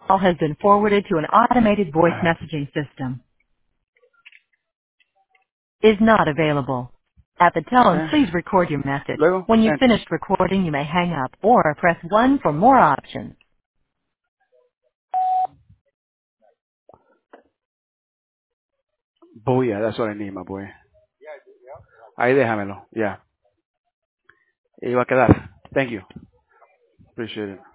Call has been forwarded to an automated voice messaging system. Is not available. At the tone, Eh, please record your message. Luego, When you've finished recording, you may hang up or press 1 for more options. Booyah, that's what I need, my boy. Ahí déjamelo, ya. Yeah. Y va a quedar. Thank you. Appreciate it.